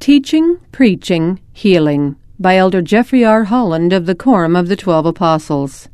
Teaching, Preaching, Healing by Elder Jeffrey R. Holland of the Quorum of the 12 Apostles.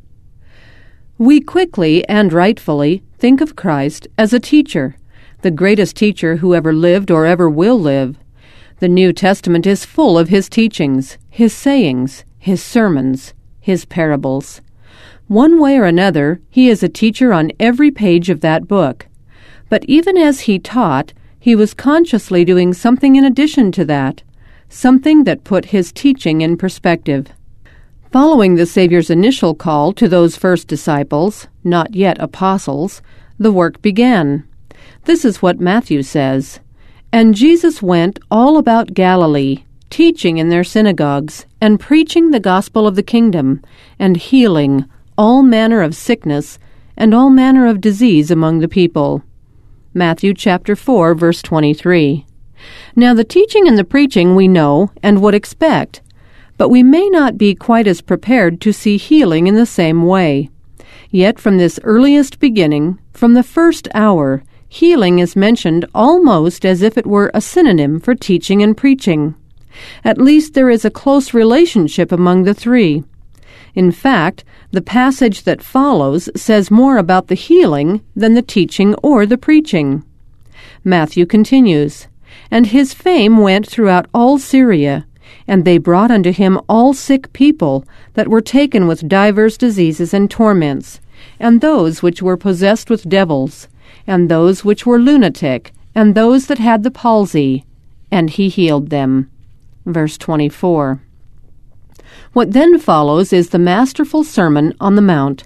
We quickly and rightfully think of Christ as a teacher, the greatest teacher who ever lived or ever will live. The New Testament is full of his teachings, his sayings, his sermons, his parables. One way or another, he is a teacher on every page of that book. But even as he taught, he was consciously doing something in addition to that, something that put his teaching in perspective. Following the Savior's initial call to those first disciples, not yet apostles, the work began. This is what Matthew says, "And Jesus went all about Galilee, teaching in their synagogues, and preaching the gospel of the kingdom, and healing all manner of sickness and all manner of disease among the people." Matthew chapter 4, verse 23. Now the teaching and the preaching we know and would expect, but we may not be quite as prepared to see healing in the same way. Yet from this earliest beginning, from the first hour, healing is mentioned almost as if it were a synonym for teaching and preaching. At least there is a close relationship among the three. In fact, the passage that follows says more about the healing than the teaching or the preaching. Matthew continues, "And his fame went throughout all Syria, and they brought unto him all sick people that were taken with divers diseases and torments, and those which were possessed with devils, and those which were lunatic, and those that had the palsy, and he healed them." Verse 24. What then follows is the masterful Sermon on the Mount,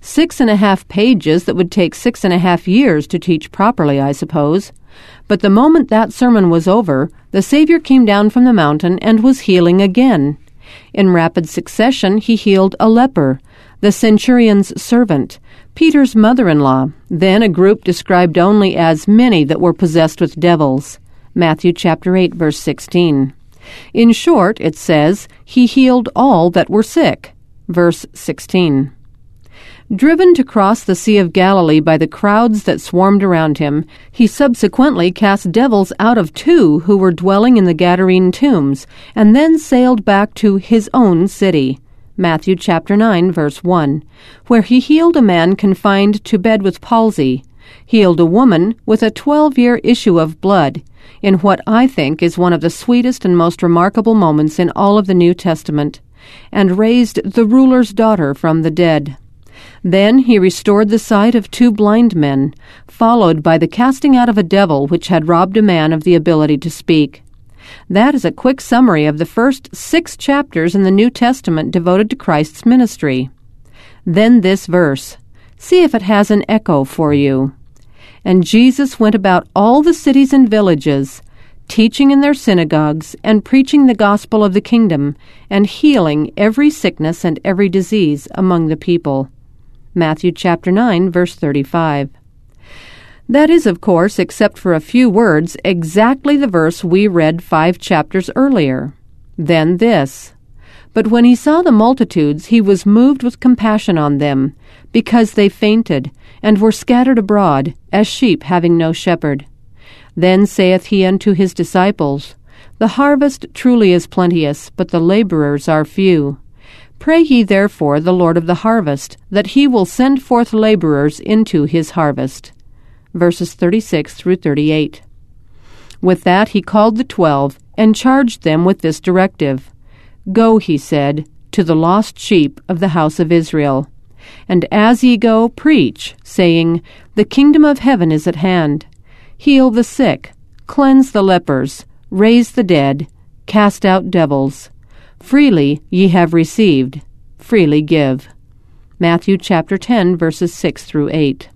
6.5 pages that would take 6.5 years to teach properly, I suppose. But the moment that sermon was over, the Savior came down from the mountain and was healing again. In rapid succession, he healed a leper, the centurion's servant, Peter's mother-in-law, then a group described only as many that were possessed with devils. Matthew chapter 8, verse 16. In short, it says, he healed all that were sick. Verse 16. Driven to cross the Sea of Galilee by the crowds that swarmed around him, he subsequently cast devils out of 2 who were dwelling in the Gadarene tombs, and then sailed back to his own city. Matthew chapter 9, verse 1, where he healed a man confined to bed with palsy, healed a woman with a 12-year issue of blood, in what I think is one of the sweetest and most remarkable moments in all of the New Testament, and raised the ruler's daughter from the dead. Then he restored the sight of 2 blind men, followed by the casting out of a devil which had robbed a man of the ability to speak. That is a quick summary of the first 6 chapters in the New Testament devoted to Christ's ministry. Then this verse. See if it has an echo for you. "And Jesus went about all the cities and villages, teaching in their synagogues, and preaching the gospel of the kingdom, and healing every sickness and every disease among the people." Matthew chapter 9, verse 35. That is, of course, except for a few words, exactly the verse we read 5 chapters earlier. Then this. "But when he saw the multitudes, he was moved with compassion on them, because they fainted, and were scattered abroad, as sheep having no shepherd. Then saith he unto his disciples, The harvest truly is plenteous, but the laborers are few. Pray ye therefore the Lord of the harvest, that he will send forth laborers into his harvest." Verses 36 through 38. With that he called the 12, and charged them with this directive. "Go," he said, "to the lost sheep of the house of Israel. And as ye go, preach, saying, The kingdom of heaven is at hand. Heal the sick, cleanse the lepers, raise the dead, cast out devils. Freely ye have received, freely give." Matthew chapter 10, verses 6 through 8.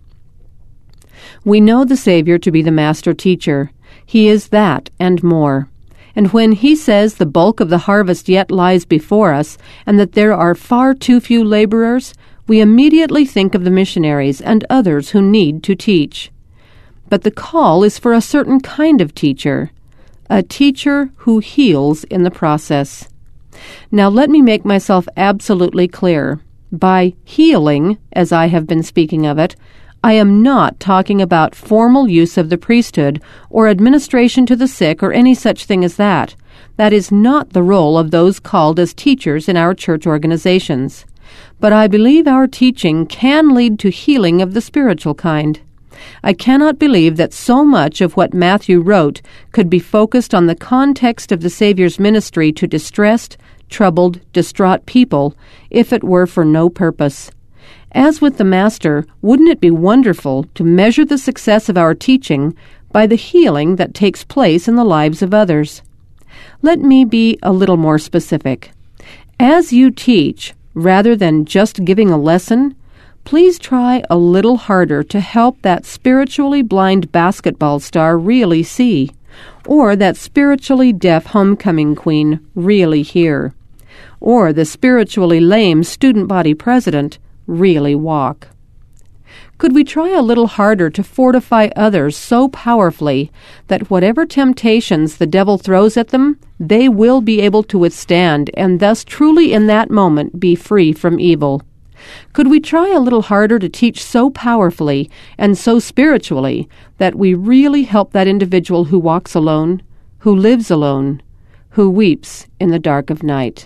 We know the Savior to be the master teacher. He is that and more. And when he says the bulk of the harvest yet lies before us, and that there are far too few laborers, we immediately think of the missionaries and others who need to teach. But the call is for a certain kind of teacher, a teacher who heals in the process. Now let me make myself absolutely clear. By healing, as I have been speaking of it, I am not talking about formal use of the priesthood or administration to the sick or any such thing as that. That is not the role of those called as teachers in our church organizations. But I believe our teaching can lead to healing of the spiritual kind. I cannot believe that so much of what Matthew wrote could be focused on the context of the Savior's ministry to distressed, troubled, distraught people if it were for no purpose. As with the Master, wouldn't it be wonderful to measure the success of our teaching by the healing that takes place in the lives of others? Let me be a little more specific. As you teach, rather than just giving a lesson, please try a little harder to help that spiritually blind basketball star really see, or that spiritually deaf homecoming queen really hear, or the spiritually lame student body president really walk. Could we try a little harder to fortify others so powerfully that whatever temptations the devil throws at them, they will be able to withstand and thus truly in that moment be free from evil? Could we try a little harder to teach so powerfully and so spiritually that we really help that individual who walks alone, who lives alone, who weeps in the dark of night?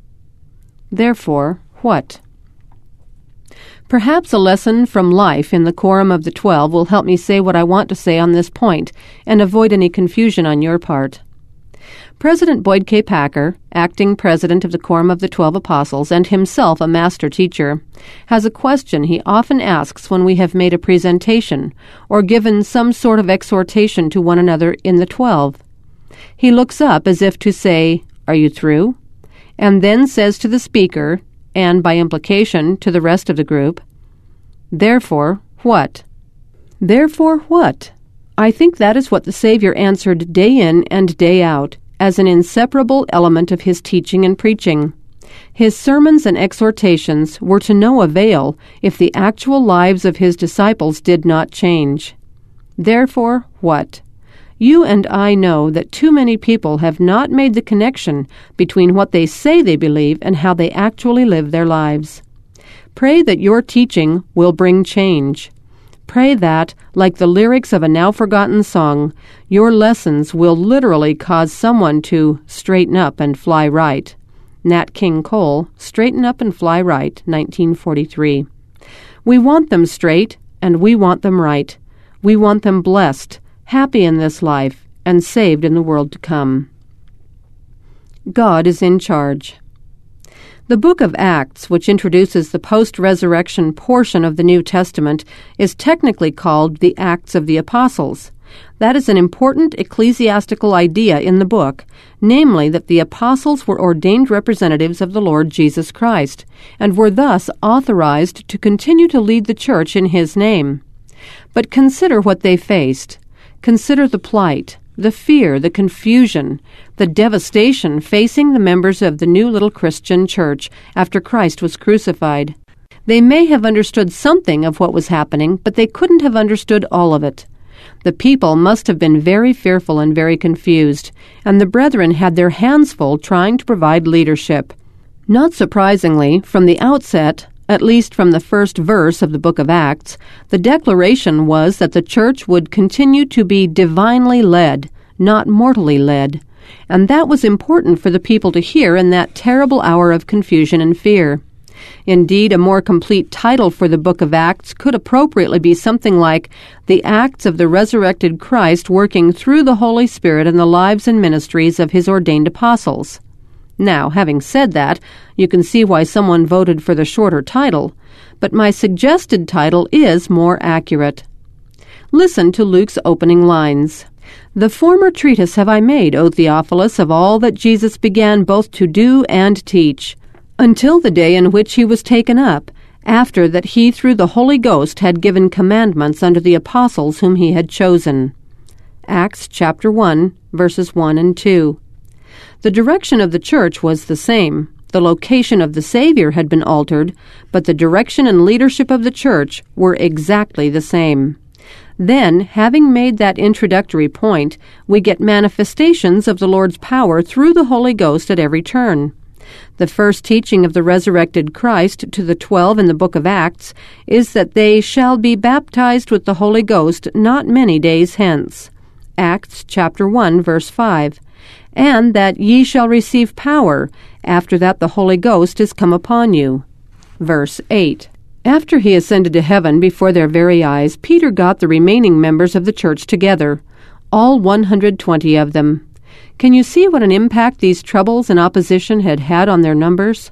Therefore, what? Perhaps a lesson from life in the Quorum of the 12 will help me say what I want to say on this point and avoid any confusion on your part. President Boyd K. Packer, acting president of the Quorum of the 12 Apostles and himself a master teacher, has a question he often asks when we have made a presentation or given some sort of exhortation to one another in the 12. He looks up as if to say, "Are you through?" and then says to the speaker, and by implication to the rest of the group, "Therefore, what?" Therefore, what? I think that is what the Savior answered day in and day out, as an inseparable element of his teaching and preaching. His sermons and exhortations were to no avail if the actual lives of his disciples did not change. Therefore, what? You and I know that too many people have not made the connection between what they say they believe and how they actually live their lives. Pray that your teaching will bring change. Pray that, like the lyrics of a now-forgotten song, your lessons will literally cause someone to straighten up and fly right. Nat King Cole, Straighten Up and Fly Right, 1943. We want them straight, and we want them right. We want them blessed, happy in this life, and saved in the world to come. God is in charge. The book of Acts, which introduces the post-resurrection portion of the New Testament, is technically called the Acts of the Apostles. That is an important ecclesiastical idea in the book, namely that the apostles were ordained representatives of the Lord Jesus Christ, and were thus authorized to continue to lead the church in his name. But consider what they faced. Consider the plight, the fear, the confusion, the devastation facing the members of the new little Christian church after Christ was crucified. They may have understood something of what was happening, but they couldn't have understood all of it. The people must have been very fearful and very confused, and the brethren had their hands full trying to provide leadership. Not surprisingly, from the outset, at least from the first verse of the book of Acts, the declaration was that the church would continue to be divinely led, not mortally led, and that was important for the people to hear in that terrible hour of confusion and fear. Indeed, a more complete title for the book of Acts could appropriately be something like The Acts of the Resurrected Christ Working Through the Holy Spirit in the Lives and Ministries of His Ordained Apostles. Now, having said that, you can see why someone voted for the shorter title, but my suggested title is more accurate. Listen to Luke's opening lines. "The former treatise have I made, O Theophilus, of all that Jesus began both to do and teach, until the day in which he was taken up, after that he through the Holy Ghost had given commandments unto the apostles whom he had chosen." Acts chapter 1, verses 1 and 2. The direction of the church was the same. The location of the Savior had been altered, but the direction and leadership of the church were exactly the same. Then, having made that introductory point, we get manifestations of the Lord's power through the Holy Ghost at every turn. The first teaching of the resurrected Christ to the 12 in the book of Acts is that they shall be baptized with the Holy Ghost not many days hence. Acts chapter 1, verse 5. and that ye shall receive power, after that the Holy Ghost is come upon you. Verse 8. After he ascended to heaven before their very eyes, Peter got the remaining members of the church together, all 120 of them. Can you see what an impact these troubles and opposition had had on their numbers?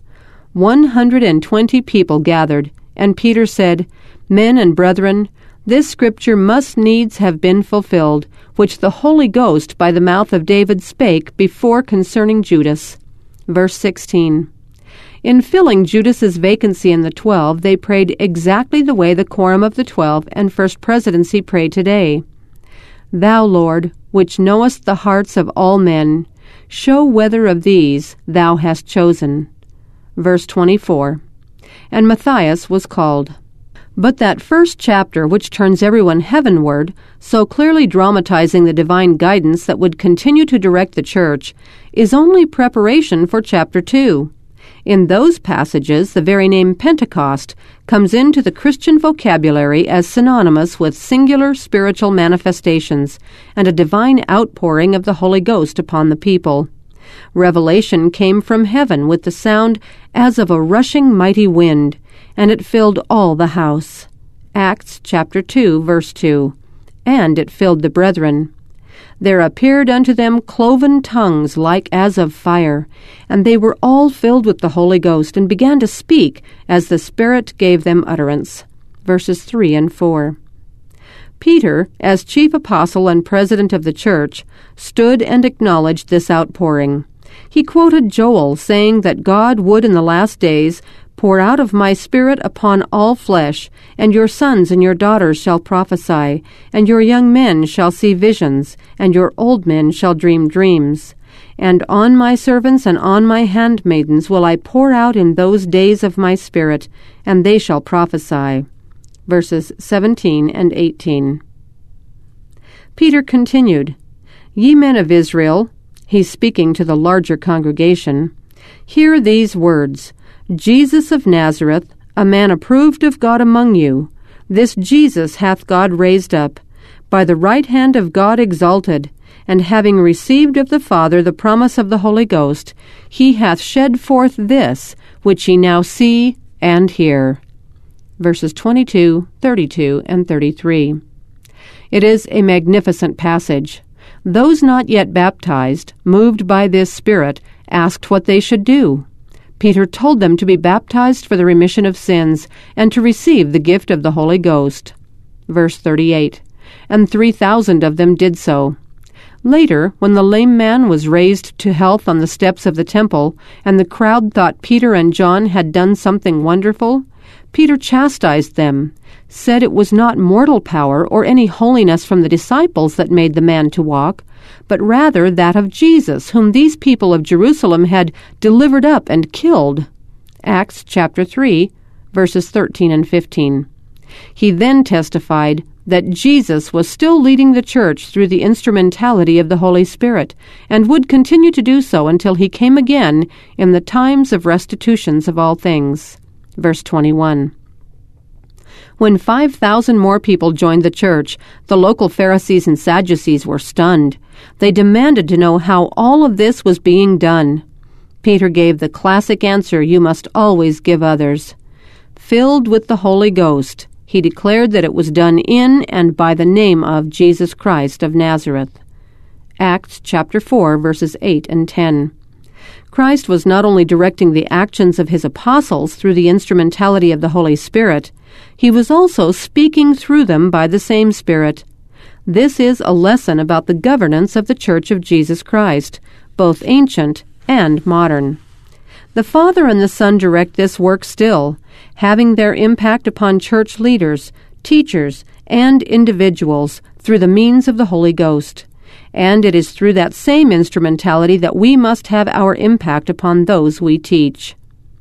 120 people gathered, and Peter said, Men and brethren, this scripture must needs have been fulfilled, which the Holy Ghost by the mouth of David spake before concerning Judas. Verse 16. In filling Judas's vacancy in the 12, they prayed exactly the way the quorum of the 12 and First Presidency pray today. Thou, Lord, which knowest the hearts of all men, show whether of these thou hast chosen. Verse 24. And Matthias was called. But that first chapter, which turns everyone heavenward, so clearly dramatizing the divine guidance that would continue to direct the church, is only preparation for chapter 2. In those passages, the very name Pentecost comes into the Christian vocabulary as synonymous with singular spiritual manifestations and a divine outpouring of the Holy Ghost upon the people. Revelation came from heaven with the sound as of a rushing mighty wind, and it filled all the house. Acts chapter 2, verse 2. And it filled the brethren. There appeared unto them cloven tongues like as of fire, and they were all filled with the Holy Ghost, and began to speak as the Spirit gave them utterance. Verses 3 and 4. Peter, as chief apostle and president of the church, stood and acknowledged this outpouring. He quoted Joel, saying that God would in the last days pour out of my Spirit upon all flesh, and your sons and your daughters shall prophesy, and your young men shall see visions, and your old men shall dream dreams. And on my servants and on my handmaidens will I pour out in those days of my Spirit, and they shall prophesy. Verses 17 and 18. Peter continued, Ye men of Israel, he's speaking to the larger congregation, hear these words, Jesus of Nazareth, a man approved of God among you, this Jesus hath God raised up, by the right hand of God exalted, and having received of the Father the promise of the Holy Ghost, he hath shed forth this, which ye now see and hear. Verses 22, 32, and 33. It is a magnificent passage. Those not yet baptized, moved by this Spirit, asked what they should do. Peter told them to be baptized for the remission of sins and to receive the gift of the Holy Ghost. Verse 38. And 3,000 of them did so. Later, when the lame man was raised to health on the steps of the temple, and the crowd thought Peter and John had done something wonderful, Peter chastised them, said it was not mortal power or any holiness from the disciples that made the man to walk, but rather that of Jesus, whom these people of Jerusalem had delivered up and killed. Acts chapter 3, verses 13 and 15. He then testified that Jesus was still leading the church through the instrumentality of the Holy Spirit, and would continue to do so until he came again in the times of restitutions of all things. Verse 21. When 5,000 more people joined the church, the local Pharisees and Sadducees were stunned. They demanded to know how all of this was being done. Peter gave the classic answer you must always give others. Filled with the Holy Ghost, he declared that it was done in and by the name of Jesus Christ of Nazareth. Acts chapter 4, verses 8 and 10. Christ was not only directing the actions of his apostles through the instrumentality of the Holy Spirit, he was also speaking through them by the same Spirit. This is a lesson about the governance of the Church of Jesus Christ, both ancient and modern. The Father and the Son direct this work still, having their impact upon church leaders, teachers, and individuals through the means of the Holy Ghost. And it is through that same instrumentality that we must have our impact upon those we teach.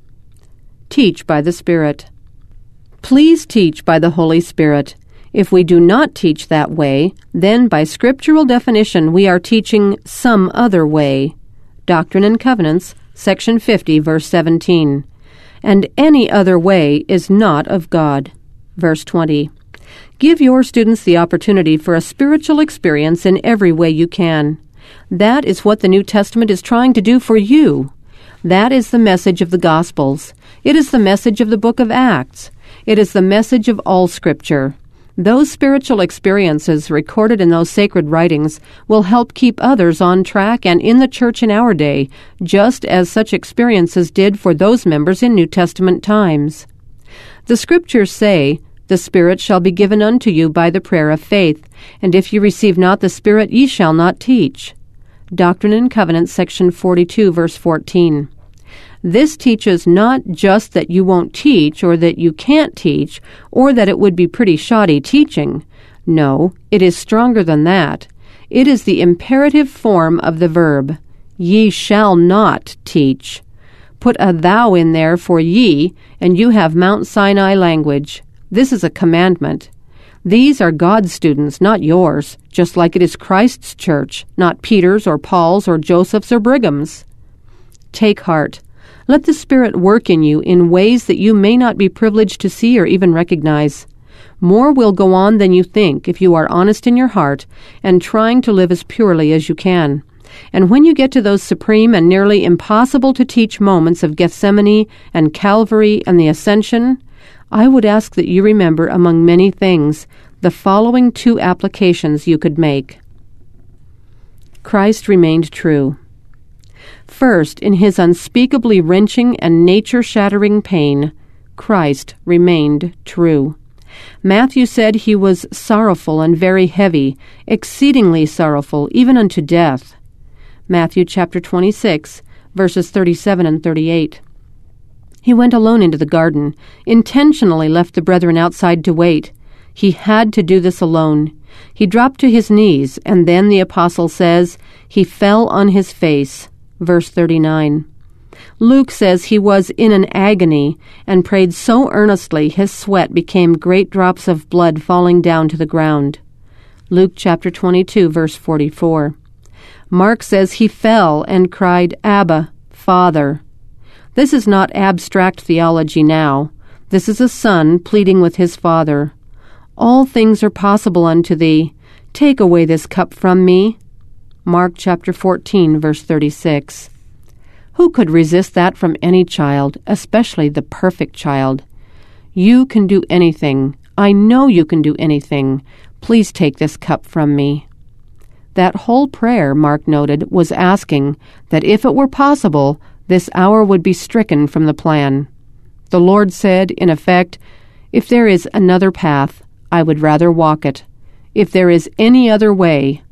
Teach by the Spirit. Please teach by the Holy Spirit. If we do not teach that way, then by scriptural definition we are teaching some other way. Doctrine and Covenants, section 50, verse 17. And any other way is not of God. Verse 20. Give your students the opportunity for a spiritual experience in every way you can. That is what the New Testament is trying to do for you. That is the message of the Gospels. It is the message of the book of Acts. It is the message of all Scripture. Those spiritual experiences recorded in those sacred writings will help keep others on track and in the church in our day, just as such experiences did for those members in New Testament times. The Scriptures say, "The Spirit shall be given unto you by the prayer of faith, and if ye receive not the Spirit, ye shall not teach." Doctrine and Covenants, section 42, verse 14. This teaches not just that you won't teach or that you can't teach or that it would be pretty shoddy teaching. No, it is stronger than that. It is the imperative form of the verb, "Ye shall not teach." Put a thou in there for ye, and you have Mount Sinai language. This is a commandment. These are God's students, not yours, just like it is Christ's church, not Peter's or Paul's or Joseph's or Brigham's. Take heart. Let the Spirit work in you in ways that you may not be privileged to see or even recognize. More will go on than you think if you are honest in your heart and trying to live as purely as you can. And when you get to those supreme and nearly impossible to teach moments of Gethsemane and Calvary and the Ascension, I would ask that you remember, among many things, the following 2 applications you could make. Christ remained true. First, in his unspeakably wrenching and nature-shattering pain, Christ remained true. Matthew said he was sorrowful and very heavy, exceedingly sorrowful, even unto death. Matthew chapter 26, verses 37 and 38. He went alone into the garden, intentionally left the brethren outside to wait. He had to do this alone. He dropped to his knees, and then, the apostle says, he fell on his face. Verse 39. Luke says he was in an agony and prayed so earnestly his sweat became great drops of blood falling down to the ground. Luke chapter 22, verse 44. Mark says he fell and cried, "Abba, Father." This is not abstract theology now. This is a son pleading with his father. "All things are possible unto thee. Take away this cup from me." Mark chapter 14, verse 36. Who could resist that from any child, especially the perfect child? You can do anything. I know you can do anything. Please take this cup from me. That whole prayer, Mark noted, was asking that if it were possible, this hour would be stricken from the plan. The Lord said, in effect, if there is another path, I would rather walk it. If there is any other way,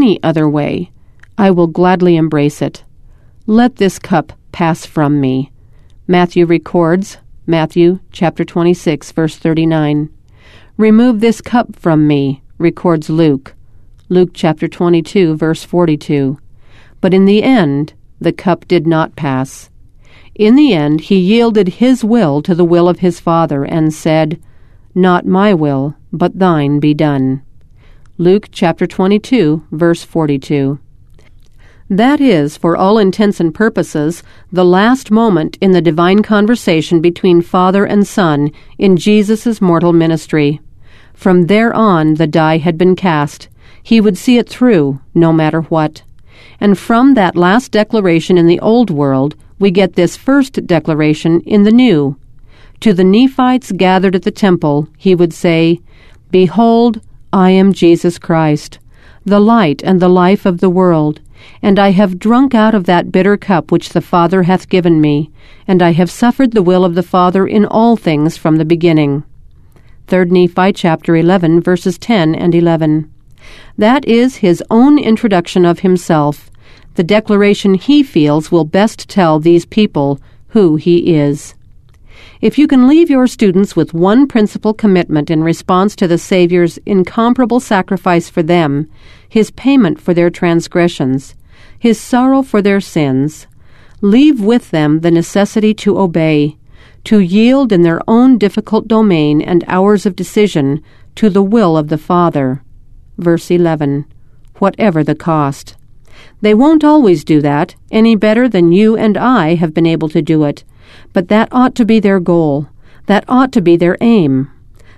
I will gladly embrace it. Let this cup pass from me. Matthew records, Matthew chapter 26, verse 39. Remove this cup from me, records Luke. Luke chapter 22, verse 42. But in the end, the cup did not pass. In the end, he yielded his will to the will of his Father and said, "Not my will, but thine be done." Luke chapter 22, verse 42. That is, for all intents and purposes, the last moment in the divine conversation between Father and Son in Jesus' mortal ministry. From there on, the die had been cast. He would see it through, no matter what. And from that last declaration in the Old World, we get this first declaration in the New. To the Nephites gathered at the temple, he would say, "Behold, I am Jesus Christ, the light and the life of the world, and I have drunk out of that bitter cup which the Father hath given me, and I have suffered the will of the Father in all things from the beginning." 3 Nephi chapter 11, verses 10 and 11. That is his own introduction of himself. The declaration he feels will best tell these people who he is. If you can leave your students with one principal commitment in response to the Savior's incomparable sacrifice for them, his payment for their transgressions, his sorrow for their sins, leave with them the necessity to obey, to yield in their own difficult domain and hours of decision to the will of the Father. Verse 11, whatever the cost. They won't always do that, any better than you and I have been able to do it, but that ought to be their goal. That ought to be their aim.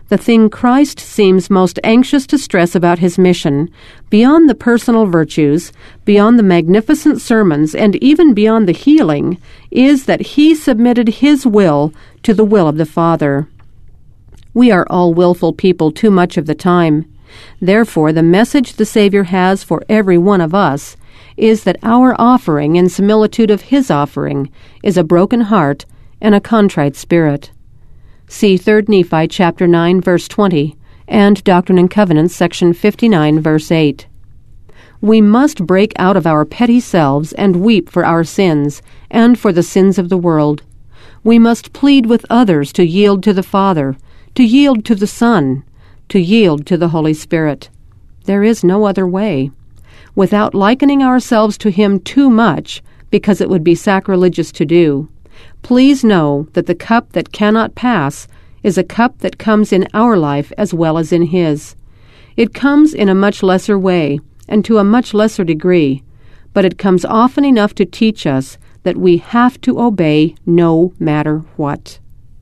the thing Christ seems most anxious to stress about his mission, beyond the personal virtues, beyond the magnificent sermons, and even beyond the healing, is that he submitted his will to the will of the Father. We are all willful people too much of the time. Therefore, the message the Savior has for every one of us is that our offering in similitude of his offering is a broken heart and a contrite spirit. See 3 Nephi chapter 9, verse 20, and Doctrine and Covenants, section 59, verse 8. We must break out of our petty selves and weep for our sins and for the sins of the world. We must plead with others to yield to the Father, to yield to the Son, to yield to the Holy Spirit. There is no other way. Without likening ourselves to him too much, because it would be sacrilegious to do, please know that the cup that cannot pass is a cup that comes in our life as well as in his. It comes in a much lesser way and to a much lesser degree, but it comes often enough to teach us that we have to obey no matter what.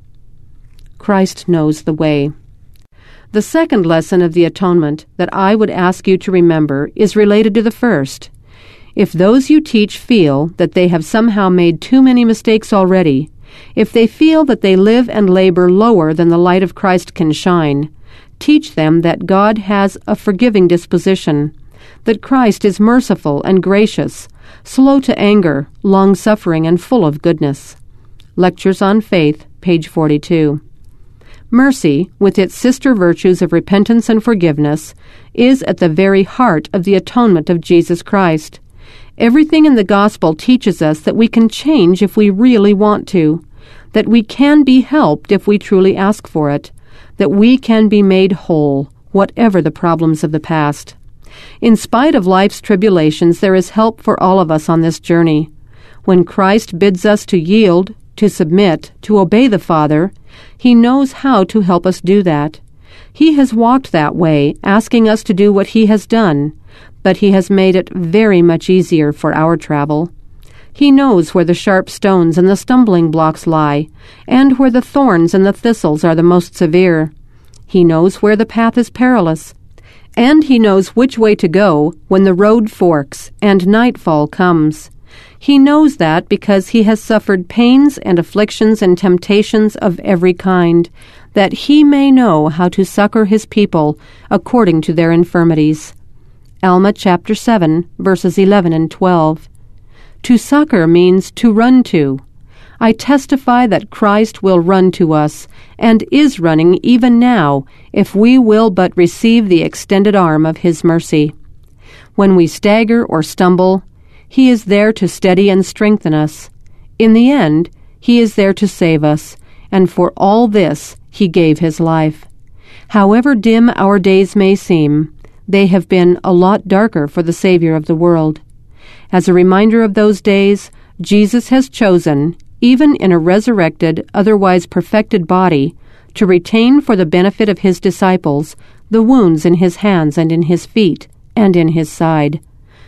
Christ knows the way. The second lesson of the atonement that I would ask you to remember is related to the first. If those you teach feel that they have somehow made too many mistakes already, if they feel that they live and labor lower than the light of Christ can shine, teach them that God has a forgiving disposition, that Christ is merciful and gracious, slow to anger, long-suffering, and full of goodness. Lectures on Faith, page 42. Mercy, with its sister virtues of repentance and forgiveness, is at the very heart of the atonement of Jesus Christ. Everything in the gospel teaches us that we can change if we really want to, that we can be helped if we truly ask for it, that we can be made whole, whatever the problems of the past. In spite of life's tribulations, there is help for all of us on this journey. When Christ bids us to yield, to submit, to obey the Father, he knows how to help us do that. He has walked that way, asking us to do what he has done, but he has made it very much easier for our travel. He knows where the sharp stones and the stumbling blocks lie, and where the thorns and the thistles are the most severe. He knows where the path is perilous, and he knows which way to go when the road forks and nightfall comes. He knows that because he has suffered pains and afflictions and temptations of every kind, that he may know how to succor his people according to their infirmities. Alma chapter 7, verses 11 and 12. To succor means to run to. I testify that Christ will run to us, and is running even now, if we will but receive the extended arm of his mercy. When we stagger or stumble, he is there to steady and strengthen us. In the end, he is there to save us, and for all this he gave his life. However dim our days may seem, they have been a lot darker for the Savior of the world. As a reminder of those days, Jesus has chosen, even in a resurrected, otherwise perfected body, to retain for the benefit of his disciples the wounds in his hands and in his feet and in his side.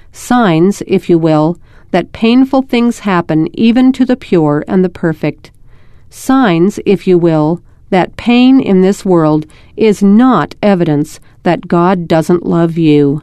Signs, if you will, that painful things happen even to the pure and the perfect. Signs, if you will, that pain in this world is not evidence that God doesn't love you.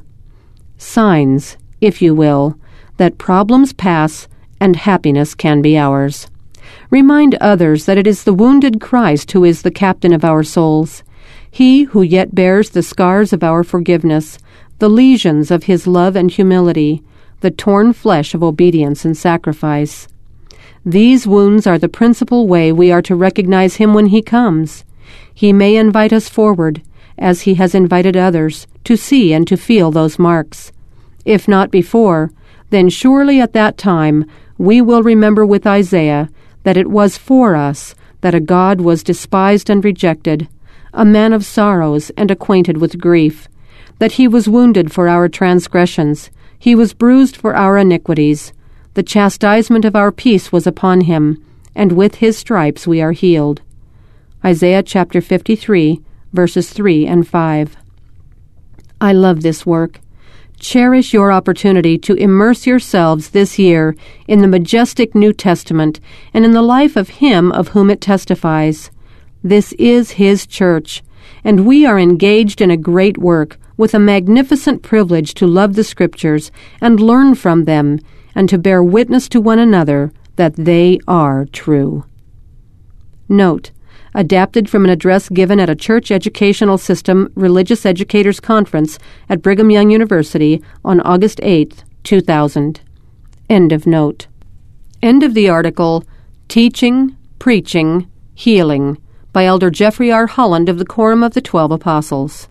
Signs, if you will, that problems pass and happiness can be ours. Remind others that it is the wounded Christ who is the captain of our souls, he who yet bears the scars of our forgiveness, the lesions of his love and humility, the torn flesh of obedience and sacrifice. These wounds are the principal way we are to recognize him when he comes. He may invite us forward, as he has invited others, to see and to feel those marks. If not before, then surely at that time we will remember with Isaiah that it was for us that a God was despised and rejected, a man of sorrows and acquainted with grief, that he was wounded for our transgressions, he was bruised for our iniquities. The chastisement of our peace was upon him, and with his stripes we are healed. Isaiah chapter 53, verses 3 and 5. I love this work. Cherish your opportunity to immerse yourselves this year in the majestic New Testament and in the life of him of whom it testifies. This is his church, and we are engaged in a great work with a magnificent privilege to love the Scriptures and learn from them and to bear witness to one another that they are true. Note: adapted from an address given at a Church Educational System Religious Educators Conference at Brigham Young University on August 8, 2000. End of note. End of the article, Teaching, Preaching, Healing, by Elder Jeffrey R. Holland of the Quorum of the 12 Apostles.